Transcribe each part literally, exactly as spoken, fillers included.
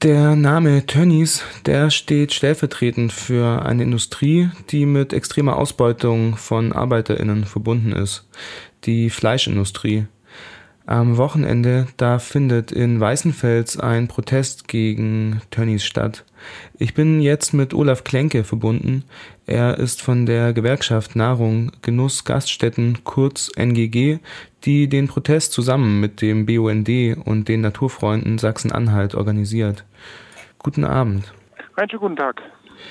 Der Name Tönnies, der steht stellvertretend für eine Industrie, die mit extremer Ausbeutung von ArbeiterInnen verbunden ist, die Fleischindustrie. Am Wochenende, da findet in Weißenfels ein Protest gegen Tönnies statt. Ich bin jetzt mit Olaf Klenke verbunden. Er ist von der Gewerkschaft Nahrung, Genuss, Gaststätten, kurz N G G, die den Protest zusammen mit dem B U N D und den Naturfreunden Sachsen-Anhalt organisiert. Guten Abend. Einen schönen guten Tag.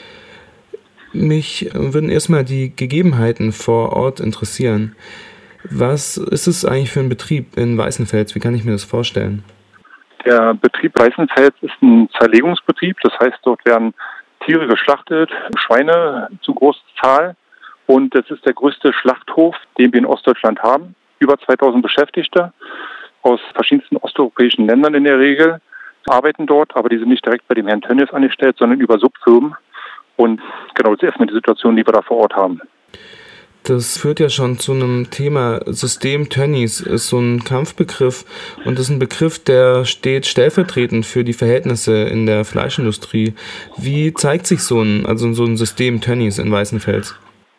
Mich würden erstmal die Gegebenheiten vor Ort interessieren. Was ist es eigentlich für ein Betrieb in Weißenfels? Wie kann ich mir das vorstellen? Der Betrieb Weißenfels ist ein Zerlegungsbetrieb. Das heißt, dort werden Tiere geschlachtet, Schweine zu großer Zahl. Und das ist der größte Schlachthof, den wir in Ostdeutschland haben. Über zweitausend Beschäftigte aus verschiedensten osteuropäischen Ländern in der Regel arbeiten dort. Aber die sind nicht direkt bei dem Herrn Tönnies angestellt, sondern über Subfirmen. Und genau, das ist erstmal die Situation, die wir da vor Ort haben. Das führt ja schon zu einem Thema. System Tönnies ist so ein Kampfbegriff und das ist ein Begriff, der steht stellvertretend für die Verhältnisse in der Fleischindustrie. Wie zeigt sich so ein, also so ein System Tönnies in Weißenfels?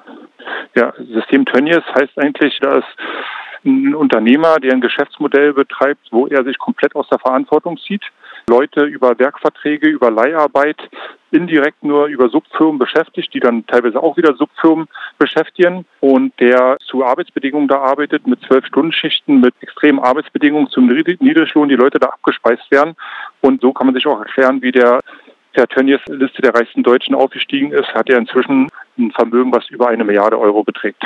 Ja, System Tönnies heißt eigentlich, dass ein Unternehmer, der ein Geschäftsmodell betreibt, wo er sich komplett aus der Verantwortung zieht, Leute über Werkverträge, über Leiharbeit, indirekt nur über Subfirmen beschäftigt, die dann teilweise auch wieder Subfirmen beschäftigen und der zu Arbeitsbedingungen da arbeitet, mit zwölf-Stunden-Schichten, mit extremen Arbeitsbedingungen zum Niedriglohn, die Leute da abgespeist werden. Und so kann man sich auch erklären, wie der Herr Tönnies Liste der reichsten Deutschen aufgestiegen ist, hat er inzwischen ein Vermögen, was über eine Milliarde Euro beträgt.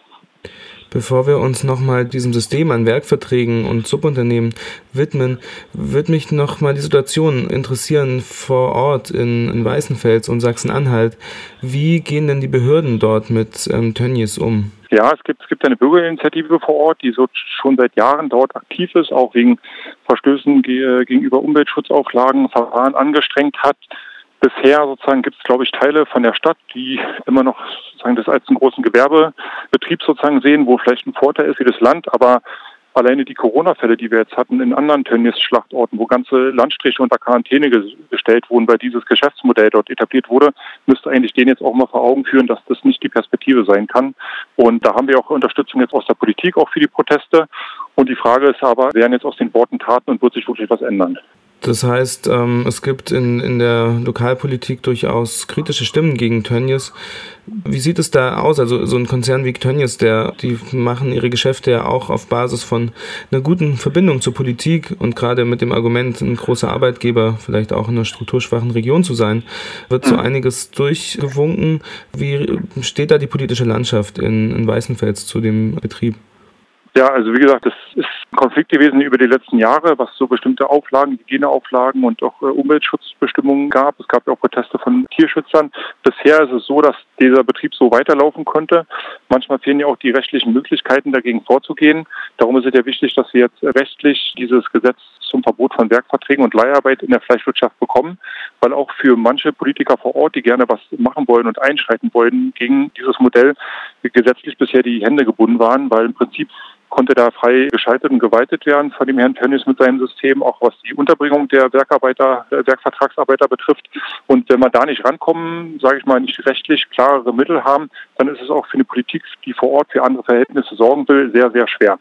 Bevor wir uns nochmal diesem System an Werkverträgen und Subunternehmen widmen, würde mich nochmal die Situation interessieren vor Ort in, in Weißenfels und Sachsen-Anhalt. Wie gehen denn die Behörden dort mit ähm, Tönnies um? Ja, es gibt, es gibt eine Bürgerinitiative vor Ort, die so schon seit Jahren dort aktiv ist, auch wegen Verstößen ge- gegenüber Umweltschutzauflagen Verfahren angestrengt hat. Bisher sozusagen gibt es, glaube ich, Teile von der Stadt, die immer noch sozusagen das als einen großen Gewerbebetrieb sozusagen sehen, wo vielleicht ein Vorteil ist für das Land. Aber alleine die Corona-Fälle, die wir jetzt hatten in anderen Tönnies-Schlachtorten, wo ganze Landstriche unter Quarantäne ge- gestellt wurden, weil dieses Geschäftsmodell dort etabliert wurde, müsste eigentlich denen jetzt auch mal vor Augen führen, dass das nicht die Perspektive sein kann. Und da haben wir auch Unterstützung jetzt aus der Politik, auch für die Proteste. Und die Frage ist aber, werden jetzt aus den Worten Taten und wird sich wirklich was ändern? Das heißt, ähm, es gibt in, in der Lokalpolitik durchaus kritische Stimmen gegen Tönnies. Wie sieht es da aus? Also so ein Konzern wie Tönnies, der, die machen ihre Geschäfte ja auch auf Basis von einer guten Verbindung zur Politik und gerade mit dem Argument, ein großer Arbeitgeber, vielleicht auch in einer strukturschwachen Region zu sein, wird so einiges durchgewunken. Wie steht da die politische Landschaft in, in Weißenfels zu dem Betrieb? Ja, also wie gesagt, das ist ein Konflikt gewesen über die letzten Jahre, was so bestimmte Auflagen, Hygieneauflagen und auch äh, Umweltschutzbestimmungen gab. Es gab ja auch Proteste von Tierschützern. Bisher ist es so, dass dieser Betrieb so weiterlaufen konnte. Manchmal fehlen ja auch die rechtlichen Möglichkeiten, dagegen vorzugehen. Darum ist es ja wichtig, dass wir jetzt rechtlich dieses Gesetz zum Verbot von Werkverträgen und Leiharbeit in der Fleischwirtschaft bekommen, weil auch für manche Politiker vor Ort, die gerne was machen wollen und einschreiten wollen gegen dieses Modell, gesetzlich bisher die Hände gebunden waren, weil im Prinzip konnte da frei geschaltet und gewaltet werden von dem Herrn Tönnies mit seinem System, auch was die Unterbringung der Werkarbeiter, der Werkvertragsarbeiter betrifft. Und wenn wir da nicht rankommen, sage ich mal, nicht rechtlich klarere Mittel haben, dann ist es auch für eine Politik, die vor Ort für andere Verhältnisse sorgen will, sehr, sehr schwer.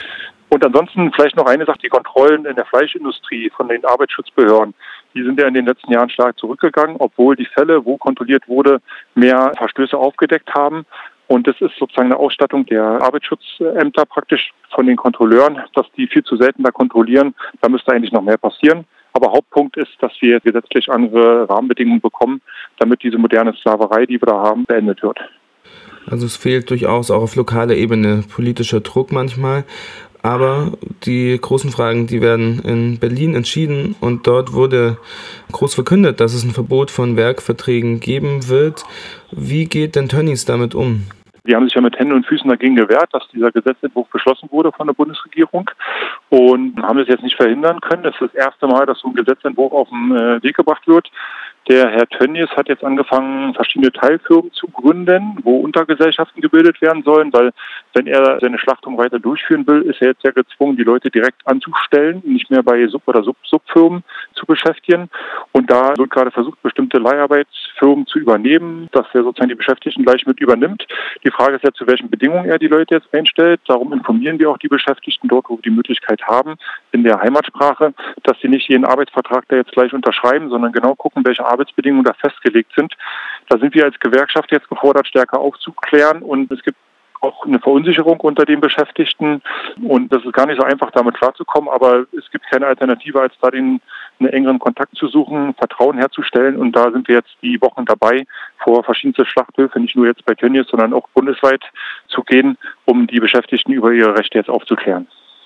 Und ansonsten vielleicht noch eine Sache, die Kontrollen in der Fleischindustrie von den Arbeitsschutzbehörden, die sind ja in den letzten Jahren stark zurückgegangen, obwohl die Fälle, wo kontrolliert wurde, mehr Verstöße aufgedeckt haben. Und das ist sozusagen eine Ausstattung der Arbeitsschutzämter praktisch von den Kontrolleuren, dass die viel zu selten da kontrollieren. Da müsste eigentlich noch mehr passieren. Aber Hauptpunkt ist, dass wir gesetzlich andere Rahmenbedingungen bekommen, damit diese moderne Sklaverei, die wir da haben, beendet wird. Also es fehlt durchaus auch auf lokaler Ebene politischer Druck manchmal. Aber die großen Fragen, die werden in Berlin entschieden und dort wurde groß verkündet, dass es ein Verbot von Werkverträgen geben wird. Wie geht denn Tönnies damit um? Die haben sich ja mit Händen und Füßen dagegen gewehrt, dass dieser Gesetzentwurf beschlossen wurde von der Bundesregierung und haben das jetzt nicht verhindern können. Das ist das erste Mal, dass so ein Gesetzentwurf auf den Weg gebracht wird. Der Herr Tönnies hat jetzt angefangen, verschiedene Teilfirmen zu gründen, wo Untergesellschaften gebildet werden sollen, weil wenn er seine Schlachtung weiter durchführen will, ist er jetzt ja gezwungen, die Leute direkt anzustellen, nicht mehr bei Sub- oder Sub- Subfirmen zu beschäftigen. Und da wird gerade versucht, bestimmte Leiharbeitsfirmen zu übernehmen, dass er sozusagen die Beschäftigten gleich mit übernimmt. Die Frage ist ja, zu welchen Bedingungen er die Leute jetzt einstellt. Darum informieren wir auch die Beschäftigten dort, wo wir die Möglichkeit haben, in der Heimatsprache, dass sie nicht jeden Arbeitsvertrag da jetzt gleich unterschreiben, sondern genau gucken, welche Arbeitsbedingungen da festgelegt sind. Da sind wir als Gewerkschaft jetzt gefordert, stärker aufzuklären, und es gibt auch eine Verunsicherung unter den Beschäftigten, und das ist gar nicht so einfach, damit klarzukommen, aber es gibt keine Alternative, als da den einen engeren Kontakt zu suchen, Vertrauen herzustellen, und da sind wir jetzt die Wochen dabei, vor verschiedenste Schlachthöfe, nicht nur jetzt bei Tönnies, sondern auch bundesweit zu gehen, um die Beschäftigten über ihre Rechte jetzt aufzuklären.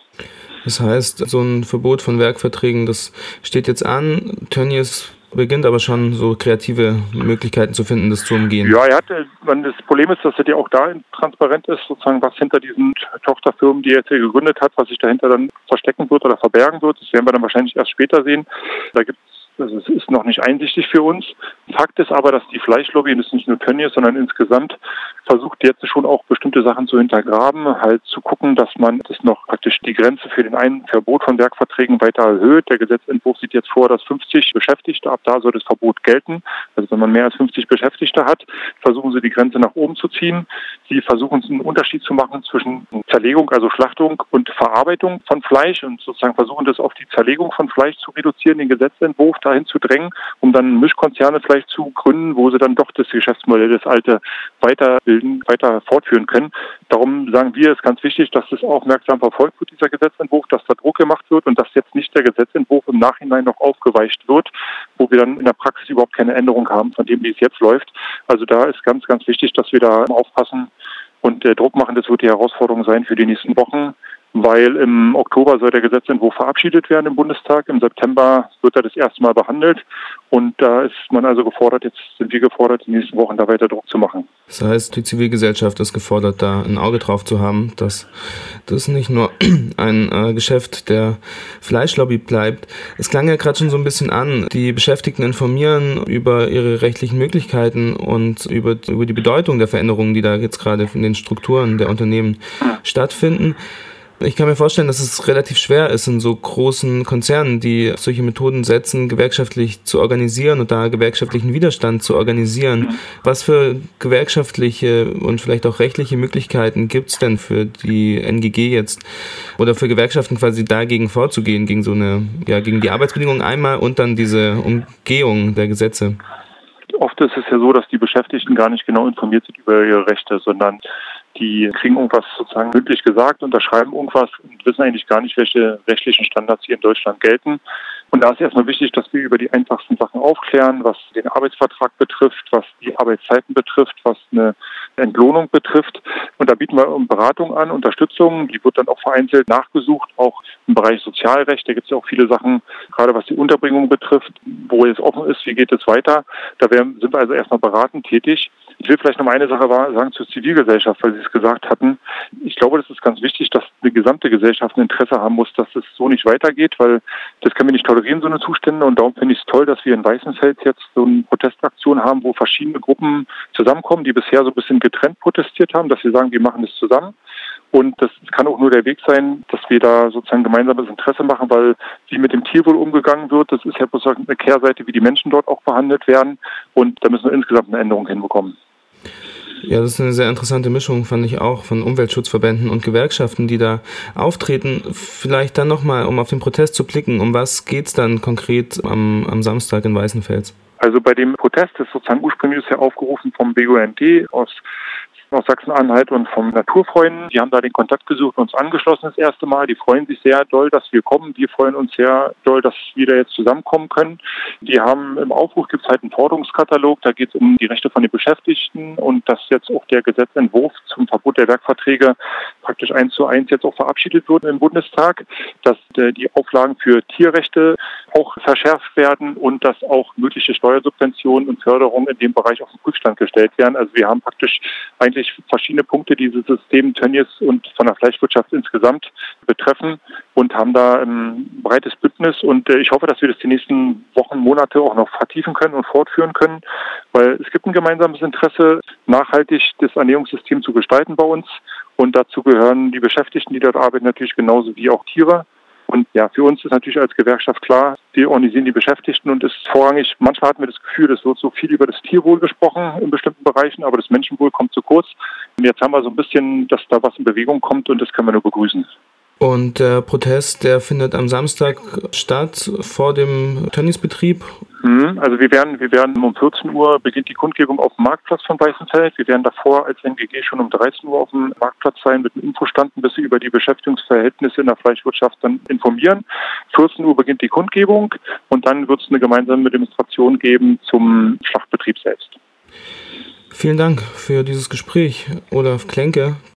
Das heißt, so ein Verbot von Werkverträgen, das steht jetzt an. Tönnies beginnt aber schon so kreative Möglichkeiten zu finden, das zu umgehen. Ja, er hat, das Problem ist, dass er ja auch da transparent ist, sozusagen, was hinter diesen Tochterfirmen, die er jetzt hier gegründet hat, was sich dahinter dann verstecken wird oder verbergen wird. Das werden wir dann wahrscheinlich erst später sehen. Da gibt es Also es ist noch nicht einsichtig für uns. Fakt ist aber, dass die Fleischlobby, und das ist nicht nur Tönnies, sondern insgesamt, versucht jetzt schon auch bestimmte Sachen zu hintergraben, halt zu gucken, dass man das noch praktisch die Grenze für den einen Verbot von Werkverträgen weiter erhöht. Der Gesetzentwurf sieht jetzt vor, dass fünfzig Beschäftigte, ab da soll das Verbot gelten. Also wenn man mehr als fünfzig Beschäftigte hat, versuchen sie die Grenze nach oben zu ziehen. Sie versuchen einen Unterschied zu machen zwischen Zerlegung, also Schlachtung, und Verarbeitung von Fleisch, und sozusagen versuchen das auf die Zerlegung von Fleisch zu reduzieren, den Gesetzentwurf dahin zu drängen, um dann Mischkonzerne vielleicht zu gründen, wo sie dann doch das Geschäftsmodell, das alte, weiterbilden, weiter fortführen können. Darum sagen wir, es ist ganz wichtig, dass das aufmerksam verfolgt wird, dieser Gesetzentwurf, dass da Druck gemacht wird und dass jetzt nicht der Gesetzentwurf im Nachhinein noch aufgeweicht wird, wo wir dann in der Praxis überhaupt keine Änderung haben von dem, wie es jetzt läuft. Also da ist ganz, ganz wichtig, dass wir da aufpassen und äh, Druck machen. Das wird die Herausforderung sein für die nächsten Wochen, weil im Oktober soll der Gesetzentwurf verabschiedet werden im Bundestag. Im September wird er das erste Mal behandelt, und da ist man also gefordert, jetzt sind wir gefordert, in den nächsten Wochen da weiter Druck zu machen. Das heißt, die Zivilgesellschaft ist gefordert, da ein Auge drauf zu haben, dass das nicht nur ein äh, Geschäft der Fleischlobby bleibt. Es klang ja gerade schon so ein bisschen an, die Beschäftigten informieren über ihre rechtlichen Möglichkeiten und über, über die Bedeutung der Veränderungen, die da jetzt gerade in den Strukturen der Unternehmen hm. stattfinden. Ich kann mir vorstellen, dass es relativ schwer ist, in so großen Konzernen, die solche Methoden setzen, gewerkschaftlich zu organisieren und da gewerkschaftlichen Widerstand zu organisieren. Was für gewerkschaftliche und vielleicht auch rechtliche Möglichkeiten gibt es denn für die N G G jetzt oder für Gewerkschaften quasi dagegen vorzugehen, gegen so eine, ja, gegen die Arbeitsbedingungen einmal und dann diese Umgehung der Gesetze? Oft ist es ja so, dass die Beschäftigten gar nicht genau informiert sind über ihre Rechte, sondern die kriegen irgendwas sozusagen mündlich gesagt, unterschreiben irgendwas und wissen eigentlich gar nicht, welche rechtlichen Standards hier in Deutschland gelten. Und da ist erstmal wichtig, dass wir über die einfachsten Sachen aufklären, was den Arbeitsvertrag betrifft, was die Arbeitszeiten betrifft, was eine Entlohnung betrifft. Und da bieten wir Beratung an, Unterstützung. Die wird dann auch vereinzelt nachgesucht, auch im Bereich Sozialrecht. Da gibt es ja auch viele Sachen, gerade was die Unterbringung betrifft, wo es offen ist, wie geht es weiter. Da werden, sind wir also erstmal beratend tätig. Ich will vielleicht noch mal eine Sache sagen zur Zivilgesellschaft, weil Sie es gesagt hatten. Ich glaube, das ist ganz wichtig, dass eine gesamte Gesellschaft ein Interesse haben muss, dass es so nicht weitergeht, weil das können wir nicht tolerieren, so eine Zustände. Und darum finde ich es toll, dass wir in Weißenfels jetzt so eine Protestaktion haben, wo verschiedene Gruppen zusammenkommen, die bisher so ein bisschen getrennt protestiert haben, dass wir sagen, wir machen das zusammen. Und das kann auch nur der Weg sein, dass wir da sozusagen gemeinsames Interesse machen, weil wie mit dem Tierwohl umgegangen wird, das ist ja bloß eine Kehrseite, wie die Menschen dort auch behandelt werden. Und da müssen wir insgesamt eine Änderung hinbekommen. Ja, das ist eine sehr interessante Mischung, fand ich auch, von Umweltschutzverbänden und Gewerkschaften, die da auftreten. Vielleicht dann nochmal, um auf den Protest zu blicken, um was geht's dann konkret am, am Samstag in Weißenfels? Also bei dem Protest ist sozusagen ursprünglich ist ja aufgerufen vom B U N D aus aus Sachsen-Anhalt und vom Naturfreunden. Die haben da den Kontakt gesucht und uns angeschlossen das erste Mal. Die freuen sich sehr doll, dass wir kommen. Wir freuen uns sehr doll, dass wir da jetzt zusammenkommen können. Die haben im Aufruf gibt es halt einen Forderungskatalog. Da geht es um die Rechte von den Beschäftigten und dass jetzt auch der Gesetzentwurf zum Verbot der Werkverträge praktisch eins zu eins jetzt auch verabschiedet wurden im Bundestag, dass äh, die Auflagen für Tierrechte auch verschärft werden und dass auch mögliche Steuersubventionen und Förderungen in dem Bereich auf den Prüfstand gestellt werden. Also wir haben praktisch eigentlich verschiedene Punkte, die dieses System Tönnies und von der Fleischwirtschaft insgesamt betreffen und haben da ein breites Bündnis. Und äh, ich hoffe, dass wir das die nächsten Wochen, Monate auch noch vertiefen können und fortführen können, weil es gibt ein gemeinsames Interesse, nachhaltig das Ernährungssystem zu gestalten bei uns. Und dazu gehören die Beschäftigten, die dort arbeiten, natürlich genauso wie auch Tiere. Und ja, für uns ist natürlich als Gewerkschaft klar, wir organisieren die Beschäftigten und ist vorrangig, manchmal hatten wir das Gefühl, es wird so viel über das Tierwohl gesprochen in bestimmten Bereichen, aber das Menschenwohl kommt zu kurz. Und jetzt haben wir so ein bisschen, dass da was in Bewegung kommt und das können wir nur begrüßen. Und der Protest, der findet am Samstag statt vor dem Tönnies-Betrieb? Also wir werden, wir werden um vierzehn Uhr beginnt die Kundgebung auf dem Marktplatz von Weißenfeld. Wir werden davor als N G G schon um dreizehn Uhr auf dem Marktplatz sein mit einem Infostand, ein bisschen über die Beschäftigungsverhältnisse in der Fleischwirtschaft dann informieren. vierzehn Uhr beginnt die Kundgebung und dann wird es eine gemeinsame Demonstration geben zum Schlachtbetrieb selbst. Vielen Dank für dieses Gespräch, Olaf Klenke.